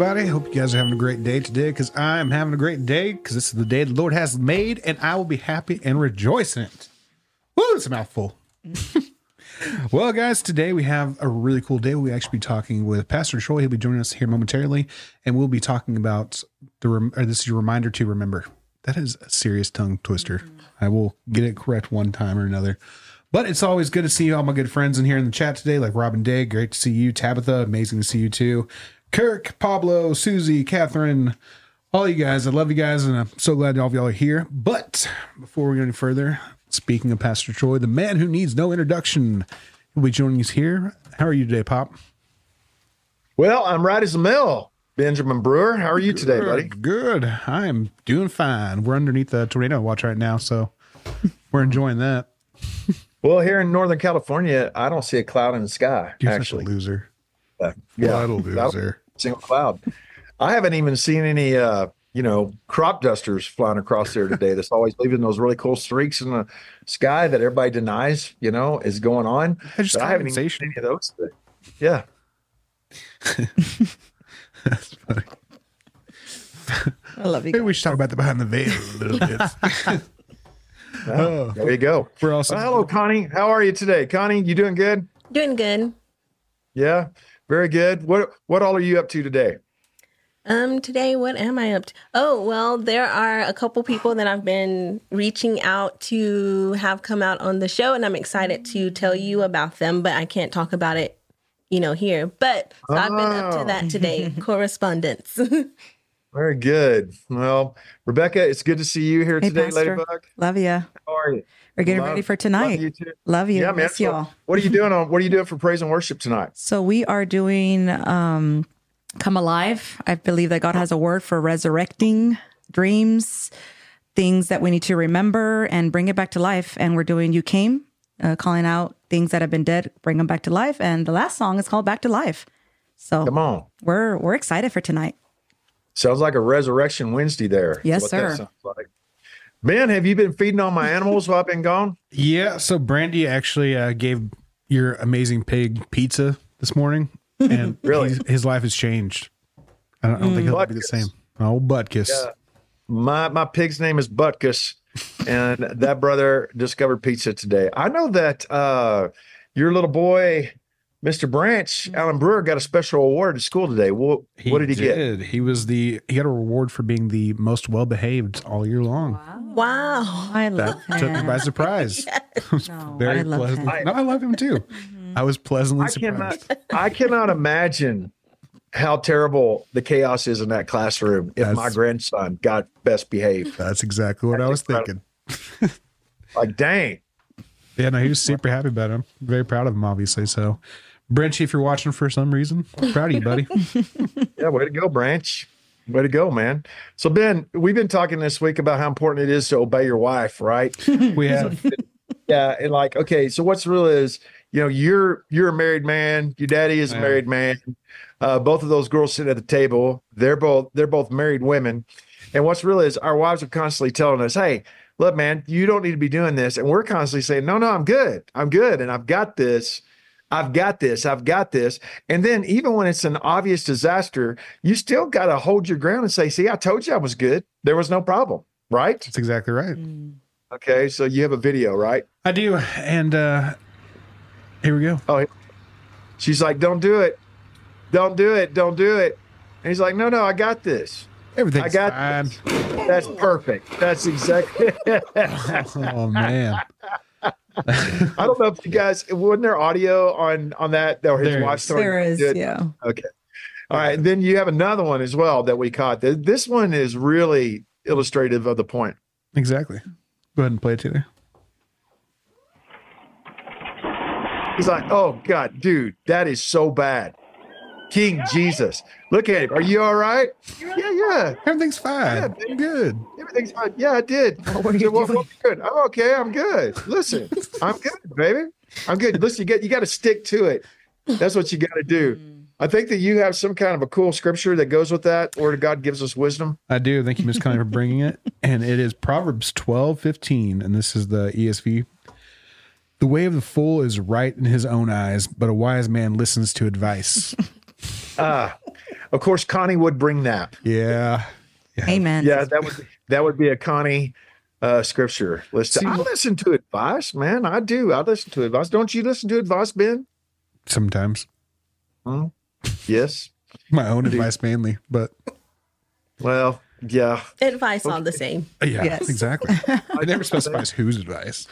everybody. Hope you guys are having a great day today, because I am having a great day, because this is the day the Lord has made, and I will be happy and rejoice in it. Woo, it's a mouthful. Well, guys, today we have a really cool day. We'll actually be talking with Pastor Troy. He'll be joining us here momentarily, and we'll be talking about this is your reminder to remember. That is a serious tongue twister. I will get it correct one time or another. But it's always good to see all my good friends in here in the chat today, like Robin Day. Great to see you. Tabitha, amazing to see you too. Kirk, Pablo, Susie, Catherine, all you guys. I love you guys, and I'm so glad all of y'all are here. But before we go any further, speaking of Pastor Troy, the man who needs no introduction, will be joining us here. How are you today, Pop? Well, I'm right as a mill. Benjamin Brewer, how are you today, buddy? Good. I am doing fine. We're underneath the tornado watch right now, so we're enjoying that. Well, here in Northern California, I don't see a cloud in the sky. You're actually, such a loser. Yeah, Loser. Single cloud. I haven't even seen any, crop dusters flying across there today. That's always leaving those really cool streaks in the sky that everybody denies, is going on. But I haven't even seen any of those today. Yeah. That's funny. I love you. Maybe we should talk about the behind the veil a little bit. Oh, there you go. We're also hello, Connie. How are you today? Connie, you doing good? Doing good. Yeah, very good. What all are you up to today? Today, what am I up to? Oh, well, there are a couple people that I've been reaching out to have come out on the show, and I'm excited to tell you about them, but I can't talk about it, here. But so I've been up to that today, correspondence. Very good. Well, Rebecca, it's good to see you here today, Pastor. Ladybug. Love you. How are you? We're getting ready for tonight. Love you too. Love you. Yeah, man. Miss y'all. What are you doing for praise and worship tonight? So we are doing Come Alive. I believe that God has a word for resurrecting dreams, things that we need to remember and bring it back to life. And we're doing You Came, calling out things that have been dead, bring them back to life. And the last song is called Back to Life. So come on. We're excited for tonight. Sounds like a Resurrection Wednesday there. Yes, sir. Like. Ben, have you been feeding on my animals while I've been gone? Yeah. So Brandy actually gave your amazing pig pizza this morning, and really, his life has changed. I don't think he'll be the same. Oh, Butkus. Yeah. My pig's name is Butkus, and that brother discovered pizza today. I know that your little boy, Mr. Branch, Alan Brewer, got a special award at school today. What did he get? He got a reward for being the most well-behaved all year long. Wow. I love That took me by surprise. Yes. I love him. I love him too. I was pleasantly surprised. I cannot imagine how terrible the chaos is in that classroom if my grandson got best behaved. That's exactly what I was thinking. Like, dang. Yeah, no, he was super happy about him. Very proud of him, obviously. So, Branch, if you're watching for some reason, I'm proud of you, buddy. Yeah, way to go, Branch. Way to go, man. So, Ben, we've been talking this week about how important it is to obey your wife, right? We have. Yeah, and okay, so what's real is, you're a married man, your daddy is a married man. Both of those girls sitting at the table, they're both married women. And what's real is our wives are constantly telling us, hey, look, man, you don't need to be doing this. And we're constantly saying, no, I'm good. And I've got this. And then even when it's an obvious disaster, you still got to hold your ground and say, see, I told you I was good. There was no problem. Right? That's exactly right. Okay. So you have a video, right? I do. And here we go. Oh, she's like, don't do it. Don't do it. Don't do it. And he's like, no, I got this. Everything's I got fine. This. That's perfect. That's exactly. Oh, man. I don't know if you guys, wasn't there audio on that? Or his wife story? There is, yeah. Okay. All right. Then you have another one as well that we caught. This one is really illustrative of the point. Exactly. Go ahead and play it, Taylor. He's like, oh, God, dude, that is so bad. King Jesus. Look at him. Are you all right? Yeah. Everything's fine. Yeah, I'm good. Everything's fine. Yeah, I did. What are you doing? Good. I'm okay. I'm good. Listen, I'm good, baby. I'm good. Listen, you got to stick to it. That's what you got to do. I think that you have some kind of a cool scripture that goes with that, where God gives us wisdom. I do. Thank you, Miss Connie, for bringing it. And it is Proverbs 12:15, and this is the ESV. The way of the fool is right in his own eyes, but a wise man listens to advice. Of course, Connie would bring nap. Yeah. Amen. Yeah, that would be a Connie scripture list. See, I listen to advice, man. I do. I listen to advice. Don't you listen to advice, Ben? Sometimes. Yes. My own advice mainly, but Well, yeah. Advice all the same. yeah, Yes. exactly. It never specifies whose advice.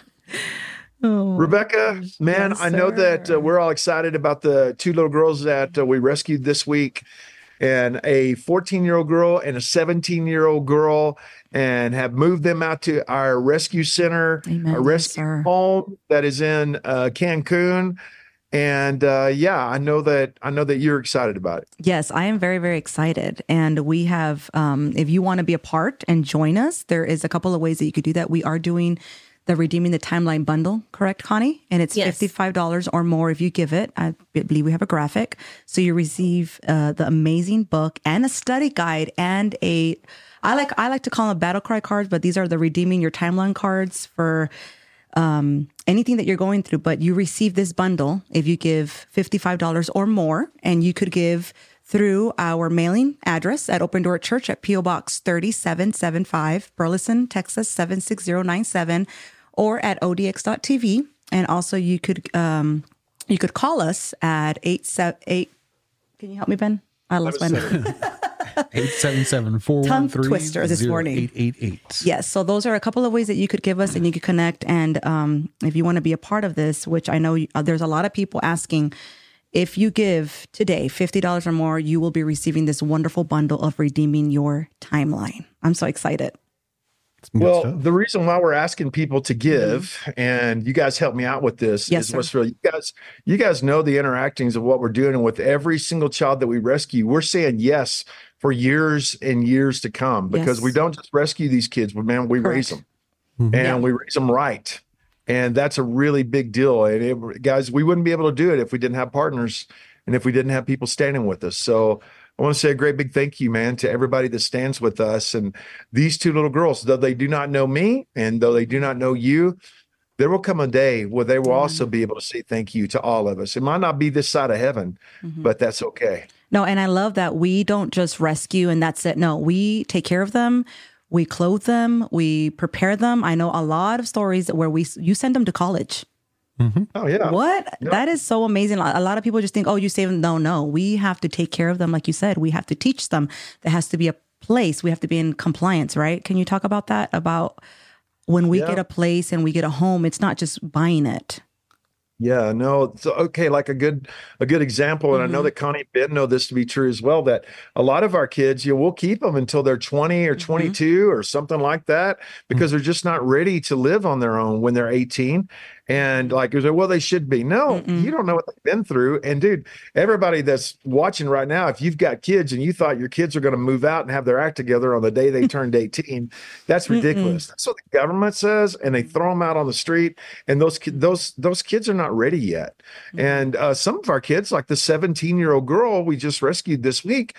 Rebecca, man, Yes, I know that sir. we're all excited about the two little girls that we rescued this week, and a 14-year-old girl and a 17-year-old girl, and have moved them out to our rescue center, Amen. a Yes, rescue sir. home that is in Cancun. And yeah, I know that you're excited about it. Yes, I am very, very excited. And we have, if you want to be a part and join us, there is a couple of ways that you could do that. We are doing the Redeeming the Timeline bundle, correct, Connie? And it's Yes. $55 or more if you give it. I believe we have a graphic. So you receive the amazing book and a study guide and I like to call them battle cry cards, but these are the Redeeming Your Timeline cards for anything that you're going through. But you receive this bundle if you give $55 or more, and you could give through our mailing address at Open Door Church at P.O. Box 3775, Burleson, Texas 76097, or at odx.tv. And also you could call us at 878. Can you help me, Ben? I lost my number. 877-413-0888. Tongue twister this morning. Yes. So those are a couple of ways that you could give us and you could connect. And if you want to be a part of this, which I know there's a lot of people asking, if you give today $50 or more, you will be receiving this wonderful bundle of Redeeming Your Timeline. I'm so excited. Well, the reason why we're asking people to give, and you guys help me out with this, Yes, is sir. what's really you guys know the interactings of what we're doing, and with every single child that we rescue, we're saying yes for years and years to come, because Yes. we don't just rescue these kids, but man, we raise Correct. them, and we raise them right, and that's a really big deal. And guys, we wouldn't be able to do it if we didn't have partners and if we didn't have people standing with us. So I want to say a great big thank you, man, to everybody that stands with us. And these two little girls, though they do not know me and though they do not know you, there will come a day where they will also be able to say thank you to all of us. It might not be this side of heaven, but that's okay. No, and I love that we don't just rescue and that's it. No, we take care of them. We clothe them. We prepare them. I know a lot of stories where you send them to college. Oh, yeah. What? Yeah. That is so amazing. A lot of people just think, oh, you save them. No. We have to take care of them. Like you said, we have to teach them. There has to be a place. We have to be in compliance, right? Can you talk about that? About when we get a place and we get a home, it's not just buying it. Yeah, no. So, okay, like a good example, and I know that Connie and Ben know this to be true as well, that a lot of our kids, we'll keep them until they're 20 or 22 or something like that, because they're just not ready to live on their own when they're 18. And like, well, they should be. No, you don't know what they've been through. And dude, everybody that's watching right now, if you've got kids and you thought your kids are going to move out and have their act together on the day they turned 18, that's ridiculous. That's what the government says, and they throw them out on the street. And those kids are not ready yet. And some of our kids, like the 17-year-old girl we just rescued this week,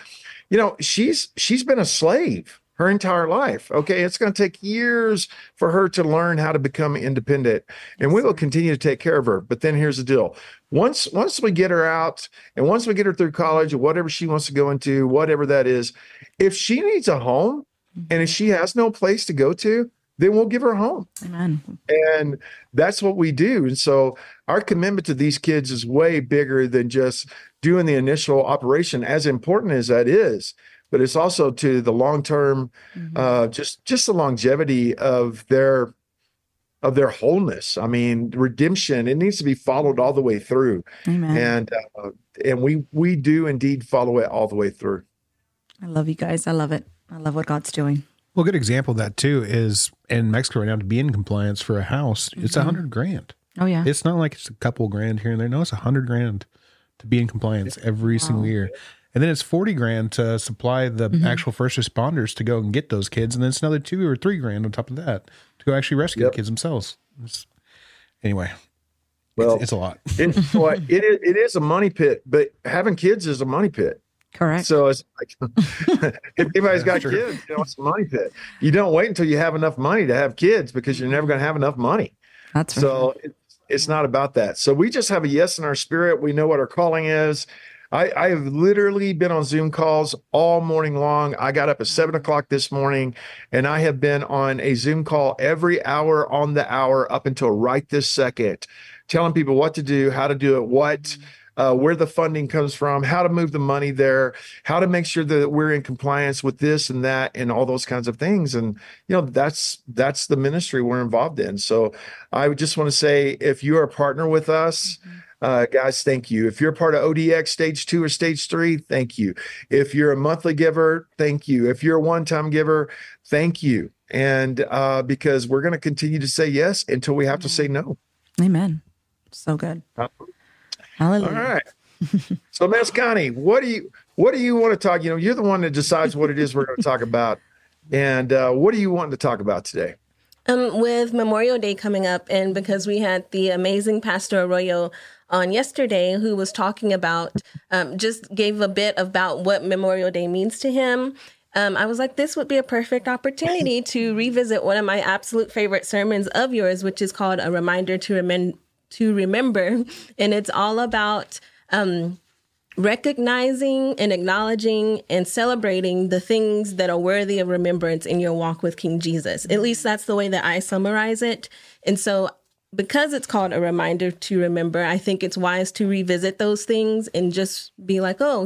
she's been a slave her entire life. Okay. It's going to take years for her to learn how to become independent, and we will continue to take care of her. But then here's the deal. Once we get her out and once we get her through college or whatever she wants to go into, whatever that is, if she needs a home and if she has no place to go to, then we'll give her a home. Amen. And that's what we do. And so our commitment to these kids is way bigger than just doing the initial operation, as important as that is. But it's also to the long-term, just the longevity of their wholeness. I mean, redemption, it needs to be followed all the way through. Amen. And we do indeed follow it all the way through. I love you guys. I love it. I love what God's doing. Well, a good example of that too is in Mexico right now, to be in compliance for a house, it's $100,000. Oh yeah. It's not like it's a couple grand here and there. No, it's $100,000 to be in compliance every single year. And then it's $40,000 to supply the actual first responders to go and get those kids. And then it's another $2,000 or $3,000 on top of that to go actually rescue the kids themselves. Anyway, Well, it's a lot. It is a money pit, but having kids is a money pit. Correct. So it's like, if anybody's got kids, it's a money pit. You don't wait until you have enough money to have kids, because you're never going to have enough money. That's right. So it's not about that. So we just have a yes in our spirit. We know what our calling is. I have literally been on Zoom calls all morning long. I got up at 7 o'clock this morning, and I have been on a Zoom call every hour on the hour up until right this second, telling people what to do, how to do it, where the funding comes from, how to move the money there, how to make sure that we're in compliance with this and that, and all those kinds of things. And, that's the ministry we're involved in. So I would just want to say, if you are a partner with us, guys, thank you. If you're a part of ODX stage 2 or stage 3, thank you. If you're a monthly giver, thank you. If you're a one-time giver, thank you. And because we're going to continue to say yes until we have to say no. Amen. So good. Hallelujah. All right. So, Miss Connie, what do you want to talk? You're the one that decides what it is we're going to talk about. And what do you want to talk about today? With Memorial Day coming up, and because we had the amazing Pastor Arroyo on yesterday, who was talking about, just gave a bit about what Memorial Day means to him. I was like, this would be a perfect opportunity to revisit one of my absolute favorite sermons of yours, which is called A Reminder to Remember. And it's all about recognizing and acknowledging and celebrating the things that are worthy of remembrance in your walk with King Jesus. At least that's the way that I summarize it. And so because it's called A Reminder to Remember, I think it's wise to revisit those things and just be like, oh,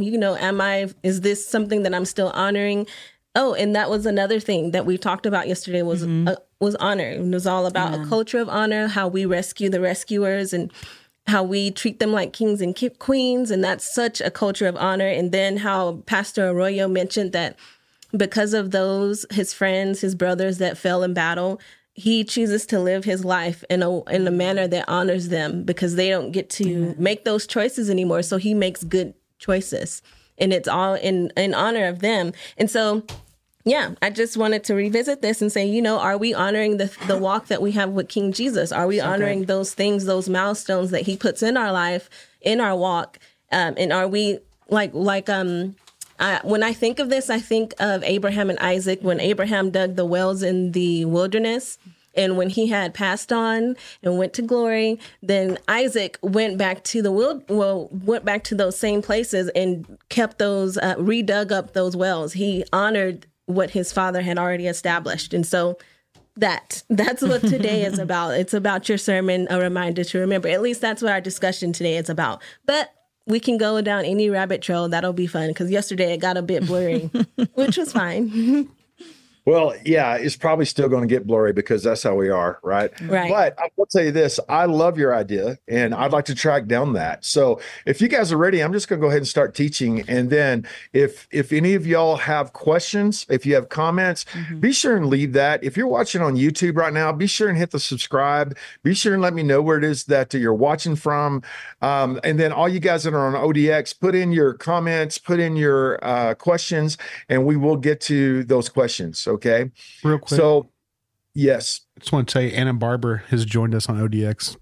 is this something that I'm still honoring? Oh, and that was another thing that we talked about yesterday was honor. It was all about a culture of honor, how we rescue the rescuers and how we treat them like kings and queens. And that's such a culture of honor. And then how Pastor Arroyo mentioned that because of those, his friends, his brothers that fell in battle, he chooses to live his life in a manner that honors them because they don't get to make those choices anymore. So he makes good choices, and it's all in honor of them. And so, yeah, I just wanted to revisit this and say, are we honoring the walk that we have with King Jesus? Are we honoring those things, those milestones that he puts in our life, in our walk? And are we when I think of this, I think of Abraham and Isaac when Abraham dug the wells in the wilderness. And when he had passed on and went to glory, then Isaac went back to went back to those same places and kept those, redug up those wells. He honored what his father had already established. And so that's what today is about. It's about your sermon, A Reminder to Remember. At least that's what our discussion today is about. But we can go down any rabbit trail. That'll be fun because yesterday it got a bit blurry, which was fine. Well, yeah, it's probably still going to get blurry because that's how we are, right? Right. But I will tell you this, I love your idea, and I'd like to track down that. So if you guys are ready, I'm just going to go ahead and start teaching. And then if any of y'all have questions, if you have comments, be sure and leave that. If you're watching on YouTube right now, be sure and hit the subscribe. Be sure and let me know where it is that you're watching from. And then all you guys that are on ODX, put in your comments, put in your questions, and we will get to those questions. Okay. Real quick. So, yes. I just want to say Anna Barber has joined us on ODX.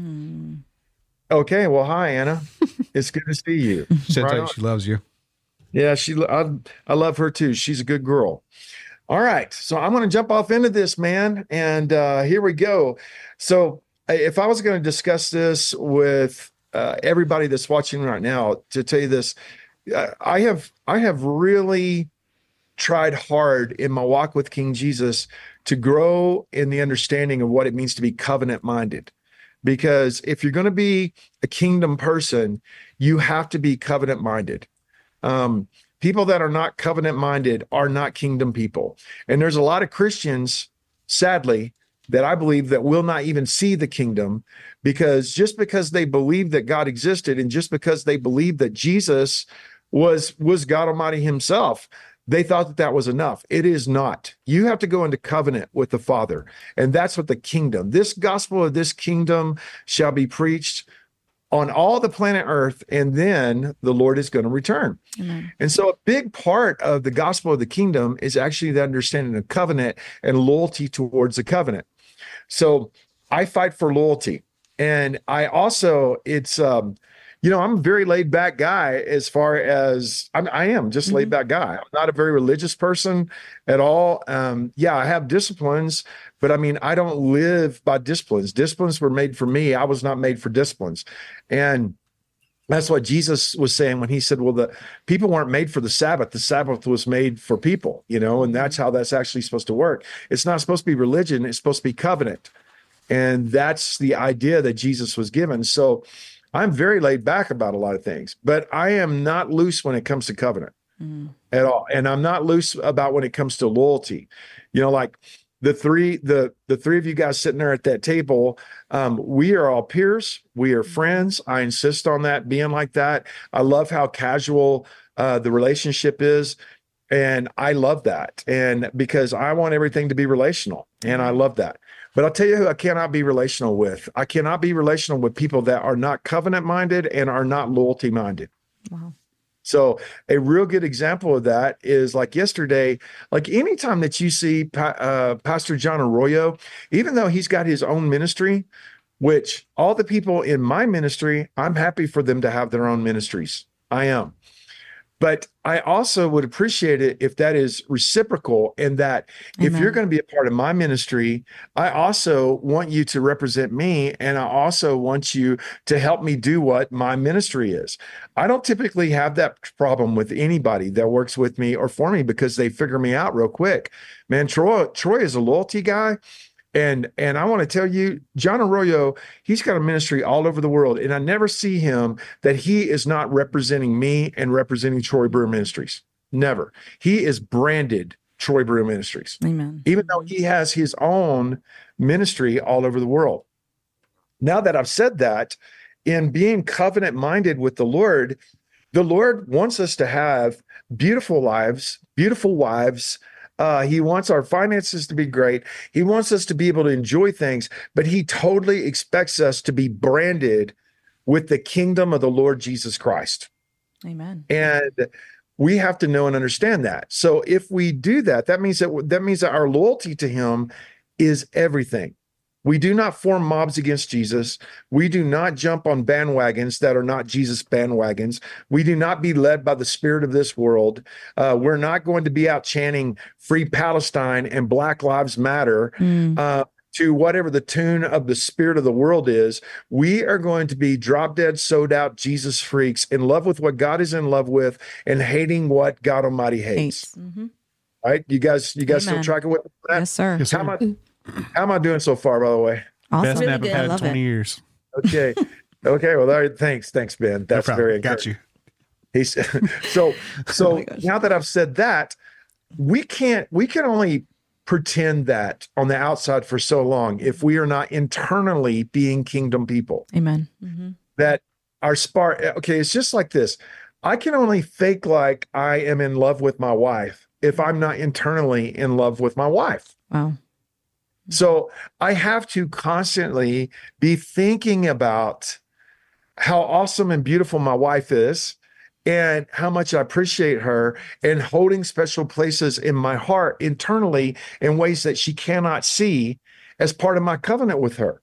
Okay. Well, hi, Anna. It's good to see you. She said right she loves you. Yeah, I love her too. She's a good girl. All right. So I'm going to jump off into this, man. And here we go. So if I was going to discuss this with everybody that's watching right now, to tell you this, I have really tried hard in my walk with King Jesus to grow in the understanding of what it means to be covenant minded. Because if you're going to be a kingdom person, you have to be covenant minded. People that are not covenant minded are not kingdom people. And there's a lot of Christians, sadly, that I believe that will not even see the kingdom because just because they believe that God existed and just because they believe that Jesus was God Almighty himself, they thought that was enough. It is not. You have to go into covenant with the Father. And that's what the kingdom, this gospel of this kingdom shall be preached on all the planet Earth, and then the Lord is going to return. Amen. And so a big part of the gospel of the kingdom is actually the understanding of covenant and loyalty towards the covenant. So I fight for loyalty. And I also, I'm a very laid back guy as far as I am just laid back guy. I'm not a very religious person at all. I have disciplines, but I don't live by disciplines. Disciplines were made for me. I was not made for disciplines. And That's what Jesus was saying when he said, well, the people weren't made for the Sabbath was made for people, and that's how that's actually supposed to work. It's not supposed to be religion, it's supposed to be covenant. And that's the idea that Jesus was given. So I'm very laid back about a lot of things, but I am not loose when it comes to covenant at all. And I'm not loose about when it comes to loyalty. Like the three of you guys sitting there at that table, we are all peers. We are friends. I insist on that being like that. I love how casual the relationship is. And I love that. And because I want everything to be relational, and I love that. But I'll tell you who I cannot be relational with. I cannot be relational with people that are not covenant minded and are not loyalty minded. Wow. So a real good example of that is like yesterday, like anytime that you see Pastor John Arroyo, even though he's got his own ministry, which all the people in my ministry, I'm happy for them to have their own ministries. I am. But I also would appreciate it if that is reciprocal, and that if you're going to be a part of my ministry, I also want you to represent me, and I also want you to help me do what my ministry is. I don't typically have that problem with anybody that works with me or for me because they figure me out real quick. Man, Troy is a loyalty guy. And I want to tell you, John Arroyo, he's got a ministry all over the world, and I never see him that he is not representing me and representing Troy Brewer Ministries. Never. He is branded Troy Brewer Ministries. Amen. Even though he has his own ministry all over the world. Now that I've said that, in being covenant minded with the Lord wants us to have beautiful lives, beautiful wives. He wants our finances to be great. He wants us to be able to enjoy things, but he totally expects us to be branded with the kingdom of the Lord Jesus Christ. Amen. And we have to know and understand that. So if we do that, that means that our loyalty to him is everything. We do not form mobs against Jesus. We do not jump on bandwagons that are not Jesus bandwagons. We do not be led by the spirit of this world. We're not going to be out chanting Free Palestine and Black Lives Matter to whatever the tune of the spirit of the world is. We are going to be drop dead, sewed out Jesus freaks, in love with what God is in love with and hating what God Almighty hates. Mm-hmm. Right? You guys still tracking with that? Yes, sir. Yes, sir. How am I doing so far, by the way? Awesome. Best nap I've had in 20 years. Okay. Well, thanks, Ben. That's very encouraging. Got you. He's so now that I've said that, we can only pretend that on the outside for so long if we are not internally being kingdom people. Amen. Mm-hmm. That our spark. Okay, it's just like this. I can only fake like I am in love with my wife if I'm not internally in love with my wife. Wow. So I have to constantly be thinking about how awesome and beautiful my wife is and how much I appreciate her, and holding special places in my heart internally in ways that she cannot see as part of my covenant with her.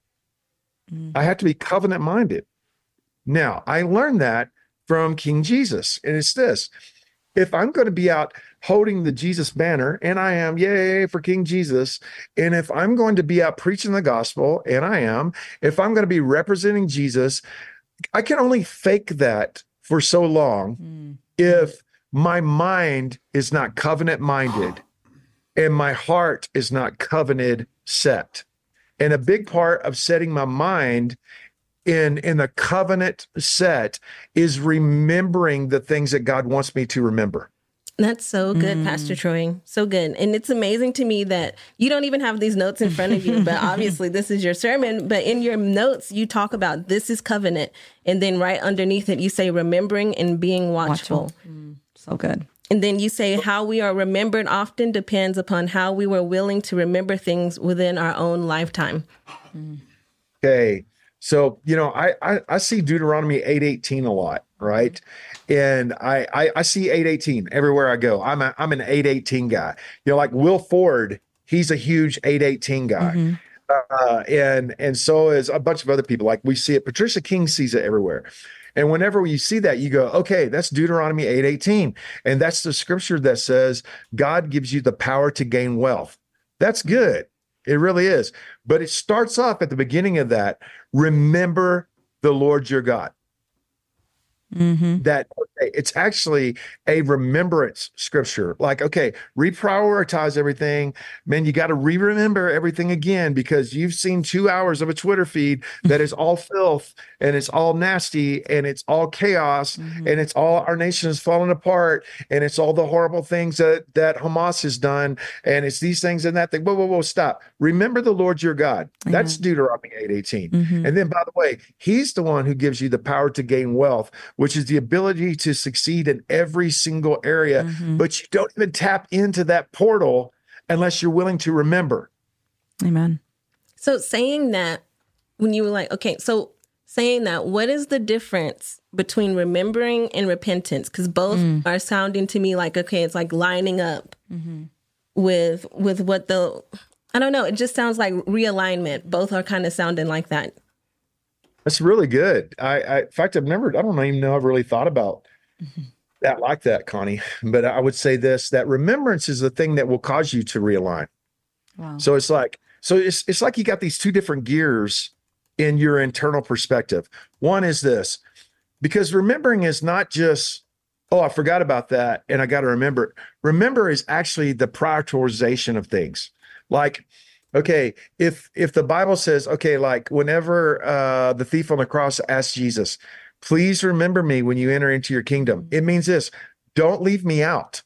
I have to be covenant minded. Now, I learned that from King Jesus, and it's this. If I'm going to be out holding the Jesus banner, and I am, yay for King Jesus, and if I'm going to be out preaching the gospel, and I am, if I'm going to be representing Jesus, I can only fake that for so long if my mind is not covenant minded and my heart is not covenant set. And a big part of setting my mind in a covenant set is remembering the things that God wants me to remember. That's so good, Pastor Troy. So good. And it's amazing to me that you don't even have these notes in front of you, but obviously this is your sermon. But in your notes, you talk about this is covenant. And then right underneath it, you say remembering and being watchful. So good. And then you say how we are remembered often depends upon how we were willing to remember things within our own lifetime. Okay. So, I see Deuteronomy 8:18 a lot, right? And I see 8:18 everywhere I go. I'm an 8:18 guy. Like Will Ford, he's a huge 8:18 guy. And so is a bunch of other people. Like we see it. Patricia King sees it everywhere. And whenever you see that, you go, okay, that's Deuteronomy 8:18. And that's the scripture that says God gives you the power to gain wealth. That's good. It really is. But it starts off at the beginning of that. Remember the Lord your God. that okay, it's actually a remembrance scripture. Like, okay, reprioritize everything. Man, you got to remember everything again because you've seen 2 hours of a Twitter feed that is all filth and it's all nasty and it's all chaos and it's all our nation is falling apart and it's all the horrible things that Hamas has done and it's these things and that thing. Whoa, stop. Remember the Lord your God. That's Deuteronomy 8:18. And then, by the way, he's the one who gives you the power to gain wealth, which is the ability to succeed in every single area. But you don't even tap into that portal unless you're willing to remember. Amen. So saying that, when you were like, okay, so saying that, what is the difference between remembering and repentance? Because both are sounding to me like, okay, it's like lining up with what I don't know. It just sounds like realignment. Both are kind of sounding like that. That's really good. In fact, I don't even know I've really thought about that like that, Connie. But I would say this, that remembrance is the thing that will cause you to realign. Wow. So it's like you got these two different gears in your internal perspective. One is this, because remembering is not just, oh, I forgot about that and I got to remember. Remember is actually the prioritization of things. Like, okay, if the Bible says, okay, like whenever the thief on the cross asked Jesus, please remember me when you enter into your kingdom, it means this, don't leave me out.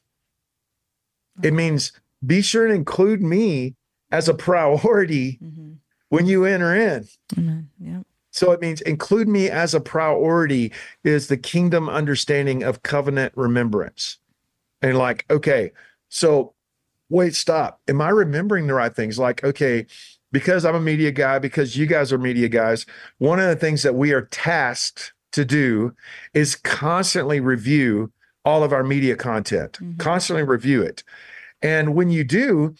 It means be sure to include me as a priority when you enter in. Yeah. So it means include me as a priority is the kingdom understanding of covenant remembrance. And like, okay, so wait, stop. Am I remembering the right things? Like, okay, because I'm a media guy, because you guys are media guys, one of the things that we are tasked to do is constantly review all of our media content, constantly review it. And when you do,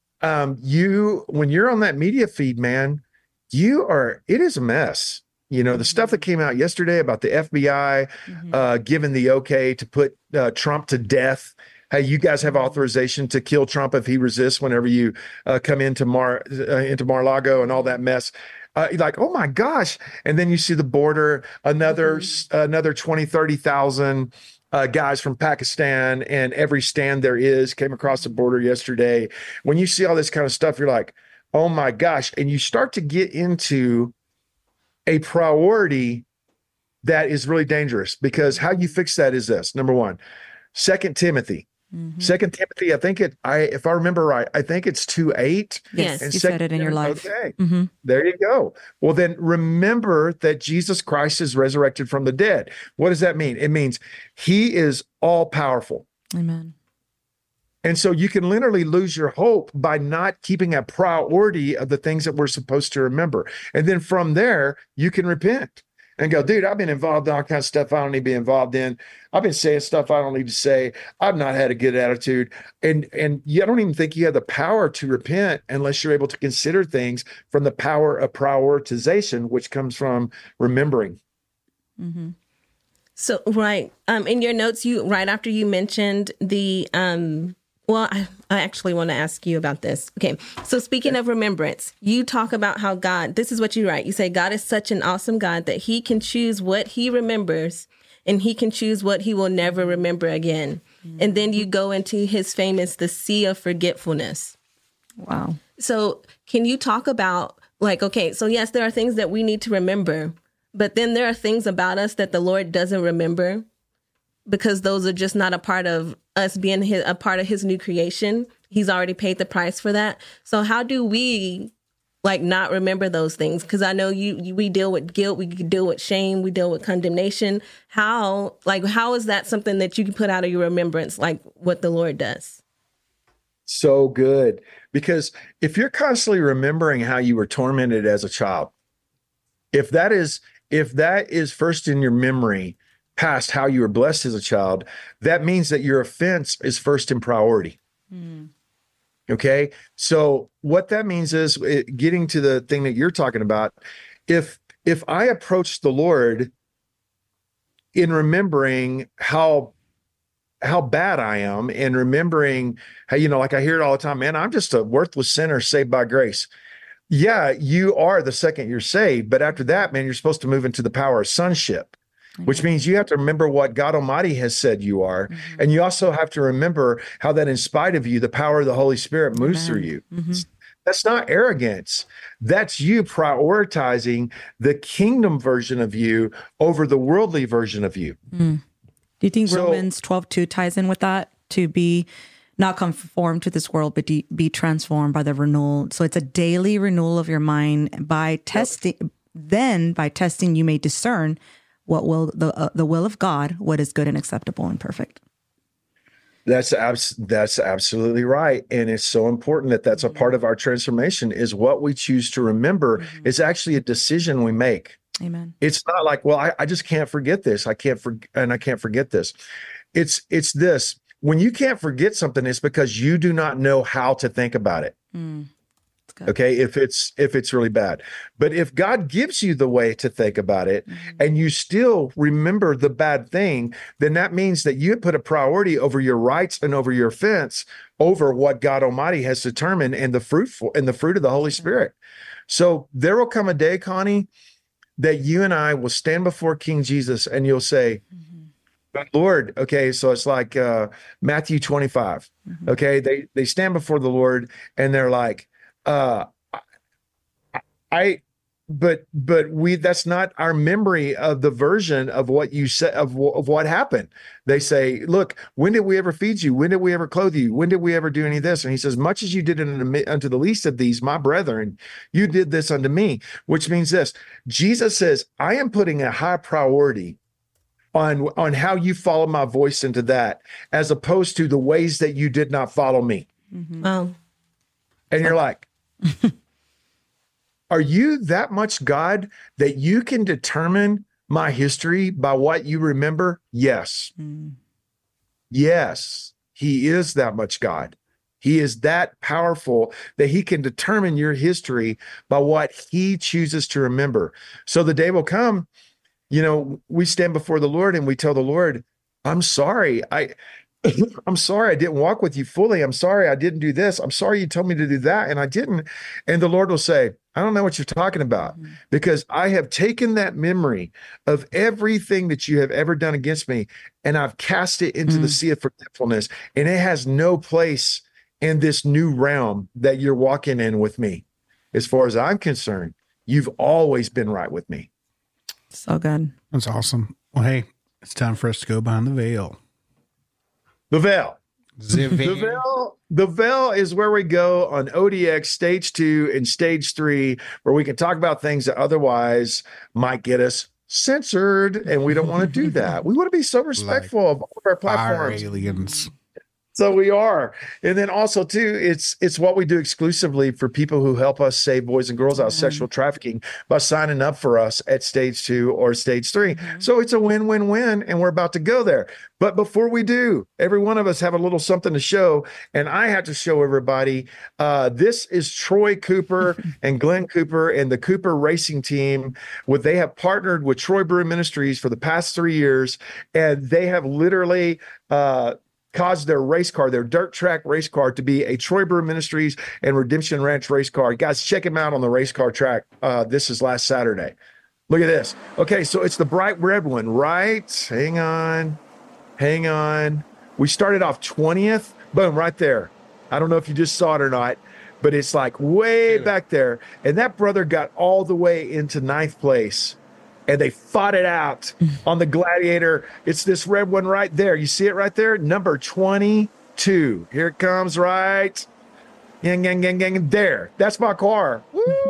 when you're on that media feed, man, it is a mess. You know, the stuff that came out yesterday about the FBI giving the okay to put Trump to death. Hey, you guys have authorization to kill Trump if he resists whenever you come into Mar-a-Lago and all that mess. Like, oh my gosh. And then you see the border, another 20, 30,000 guys from Pakistan and every stand there is came across the border yesterday. When you see all this kind of stuff, you're like, oh my gosh. And you start to get into a priority that is really dangerous because how you fix that is this. Number one, 2 Timothy. 2 Timothy, if I remember right, I think it's 2:8. Yes, and you said it in your life. Okay, there you go. Well, then remember that Jesus Christ is resurrected from the dead. What does that mean? It means he is all powerful. Amen. And so you can literally lose your hope by not keeping a priority of the things that we're supposed to remember. And then from there, you can repent and go, dude, I've been involved in all kinds of stuff I don't need to be involved in. I've been saying stuff I don't need to say. I've not had a good attitude. And I don't even think you have the power to repent unless you're able to consider things from the power of prioritization, which comes from remembering. So, right. In your notes, right after you mentioned the, well, I actually want to ask you about this. Okay. So speaking of remembrance, you talk about how God, this is what you write. You say, God is such an awesome God that he can choose what he remembers and he can choose what he will never remember again. And then you go into his famous, the sea of forgetfulness. Wow. So can you talk about like, okay, so yes, there are things that we need to remember, but then there are things about us that the Lord doesn't remember because those are just not a part of us being a part of his new creation. He's already paid the price for that. So how do we like not remember those things? Because I know we deal with guilt, we deal with shame, we deal with condemnation. How is that something that you can put out of your remembrance, like what the Lord does? So good. Because if you're constantly remembering how you were tormented as a child, if that is first in your memory, past how you were blessed as a child, that means that your offense is first in priority. Okay. So what that means is getting to the thing that you're talking about. If I approach the Lord in remembering how bad I am and remembering how, like I hear it all the time, man, I'm just a worthless sinner saved by grace. Yeah, you are the second you're saved. But after that, man, you're supposed to move into the power of sonship. which means you have to remember what God Almighty has said you are. And you also have to remember how that in spite of you, the power of the Holy Spirit moves through you. That's not arrogance. That's you prioritizing the kingdom version of you over the worldly version of you. Do you think Romans 12:2 ties in with that? To be not conformed to this world, but be transformed by the renewal. So it's a daily renewal of your mind by testing. Then by testing, you may discern what will the will of God, what is good and acceptable and perfect. That's absolutely right. And it's so important that that's a part of our transformation is what we choose to remember is actually a decision we make. Amen. It's not like, well, I just can't forget this. I can't forget this. It's this. When you can't forget something, it's because you do not know how to think about it. Okay, if it's really bad. But if God gives you the way to think about it and you still remember the bad thing, then that means that you put a priority over your rights and over your offense over what God Almighty has determined and the fruit of the Holy Spirit. So there will come a day, Connie, that you and I will stand before King Jesus and you'll say, but Lord, okay, so it's like Matthew 25. Okay, they stand before the Lord and they're like, that's not our memory of the version of what you said of what happened. They say, look, when did we ever feed you? When did we ever clothe you? When did we ever do any of this? And he says, much as you did it unto the least of these, my brethren, you did this unto me, which means this. Jesus says, I am putting a high priority on how you follow my voice into that, as opposed to the ways that you did not follow me. Wow. And you're like, are you that much God that you can determine my history by what you remember? Yes. Yes, he is that much God. He is that powerful that he can determine your history by what he chooses to remember. So the day will come, we stand before the Lord and we tell the Lord, I'm sorry. I'm sorry I didn't walk with you fully. I'm sorry I didn't do this. I'm sorry you told me to do that and I didn't. And the Lord will say, I don't know what you're talking about because I have taken that memory of everything that you have ever done against me and I've cast it into the sea of forgetfulness, and it has no place in this new realm that you're walking in with me. As far as I'm concerned, you've always been right with me. So good. That's awesome. Well, hey, it's time for us to go behind the veil. The veil. The veil is where we go on ODX stage 2 and stage 3, where we can talk about things that otherwise might get us censored, and we don't want to do that. We want to be so respectful of all of our platforms. Aliens. So we are. And then also too, it's what we do exclusively for people who help us save boys and girls out of sexual trafficking by signing up for us at stage 2 or stage 3. So it's a win-win-win, and we're about to go there. But before we do, every one of us have a little something to show, and I have to show everybody. This is Troy Cooper and Glenn Cooper and the Cooper Racing Team. They have partnered with Troy Brew Ministries for the past 3 years, and they have literally caused their race car, their dirt track race car, to be a Troy Brew Ministries and Redemption Ranch race car. Guys, check him out on the race car track. This is last Saturday. Look at this. Okay, so it's the bright red one, right? Hang on. We started off 20th. Boom, right there. I don't know if you just saw it or not, but it's like way back there. And that brother got all the way into 9th place. And they fought it out on the Gladiator. It's this red one right there. You see it right there? Number 22. Here it comes, right? Gang. There. That's my car.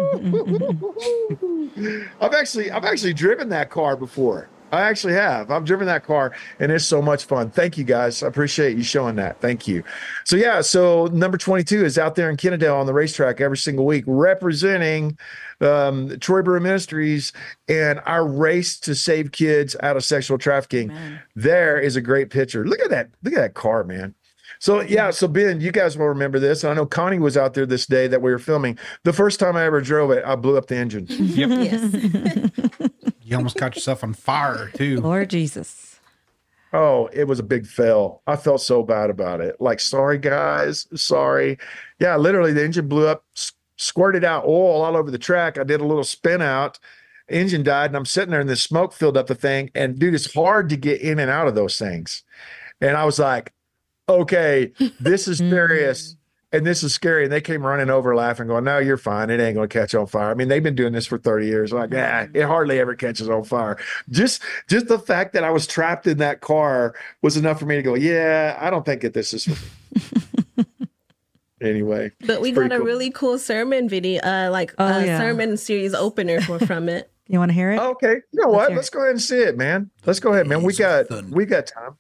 I've actually driven that car before. I actually have. I've driven that car, and it's so much fun. Thank you, guys. I appreciate you showing that. Thank you. So number 22 is out there in Kennedale on the racetrack every single week, representing Troy Brew Ministries and our race to save kids out of sexual trafficking. Amen. There is a great picture. Look at that car, man. So Ben, you guys will remember this. I know Connie was out there this day that we were filming. The first time I ever drove it, I blew up the engine. Yep. Yes. You almost caught yourself on fire too. Lord Jesus. Oh, it was a big fail. I felt so bad about it. Like, sorry guys, sorry. Yeah, literally the engine blew up, squirted out oil all over the track. I did a little spin out engine died, and I'm sitting there and the smoke filled up the thing. And dude, it's hard to get in and out of those things. And I was like, okay, this is serious. And this is scary. And they came running over laughing, going, no, you're fine. It ain't going to catch on fire. I mean, they've been doing this for 30 years. Like, it hardly ever catches on fire. Just the fact that I was trapped in that car was enough for me to go, yeah, I don't think that this is for me. Anyway. But we got a really cool sermon video, sermon series opener from it. You want to hear it? Okay. You know what? Let's go ahead and see it, man. Let's go ahead, man. We got time.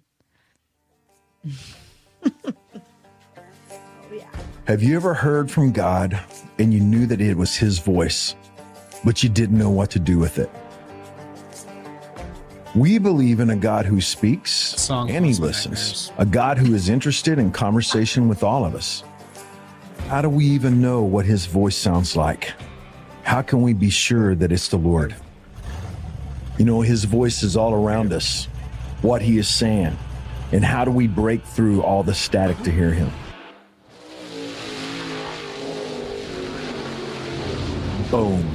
Have you ever heard from God and you knew that it was his voice, but you didn't know what to do with it? We believe in a God who speaks and he listens, a God who is interested in conversation with all of us. How do we even know what his voice sounds like? How can we be sure that it's the Lord? You know, his voice is all around us, what he is saying, and how do we break through all the static to hear him? Boom.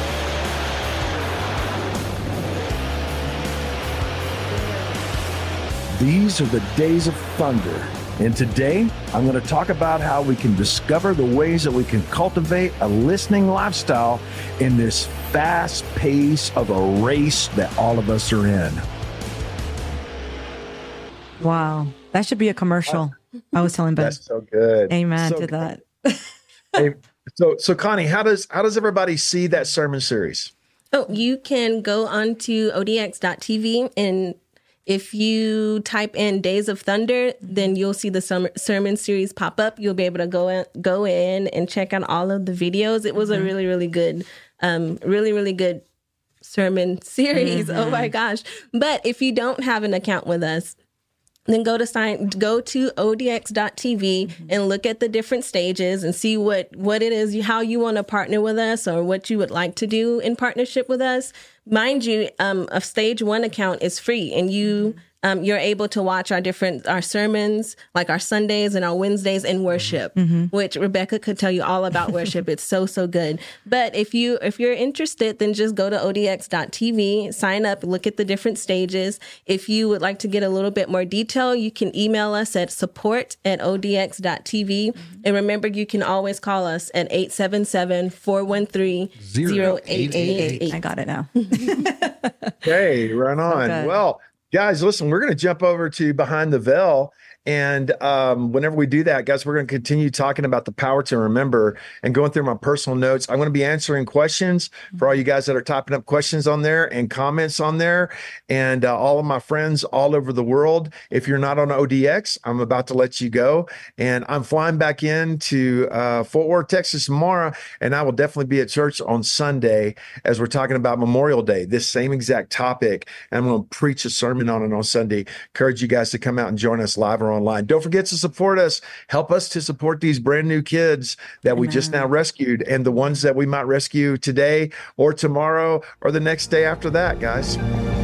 These are the days of thunder. And today, I'm going to talk about how we can discover the ways that we can cultivate a listening lifestyle in this fast pace of a race that all of us are in. Wow. That should be a commercial. I was telling Ben. That's so good. Amen so to good. that. Hey, so Connie, how does everybody see that sermon series? Oh, you can go onto odx.tv, and if you type in Days of Thunder, then you'll see the sermon series pop up. You'll be able to go in and check out all of the videos. It was a really, really good, really good sermon series. Oh my gosh. But if you don't have an account with us, then go to odx.tv and look at the different stages and see what it is, how you want to partner with us or what you would like to do in partnership with us. Mind you, a stage 1 account is free, and you're able to watch our sermons, like our Sundays and our Wednesdays in worship, which Rebecca could tell you all about worship. It's so good. But if you're interested, then just go to odx.tv, sign up, look at the different stages. If you would like to get a little bit more detail, you can email us at support@odx.tv. And remember, you can always call us at 877-413-0888. I got it now. Hey, right on. Okay. Well, guys, listen, we're going to jump over to Behind the Veil. And whenever we do that, guys, we're going to continue talking about the power to remember and going through my personal notes. I'm going to be answering questions for all you guys that are typing up questions on there and comments on there. And all of my friends all over the world, if you're not on ODX, I'm about to let you go. And I'm flying back into Fort Worth, Texas tomorrow. And I will definitely be at church on Sunday as we're talking about Memorial Day, this same exact topic. And I'm going to preach a sermon on it on Sunday. Encourage you guys to come out and join us live or online. Don't forget to support us. Help us to support these brand new kids that we just now rescued and the ones that we might rescue today or tomorrow or the next day after that, guys.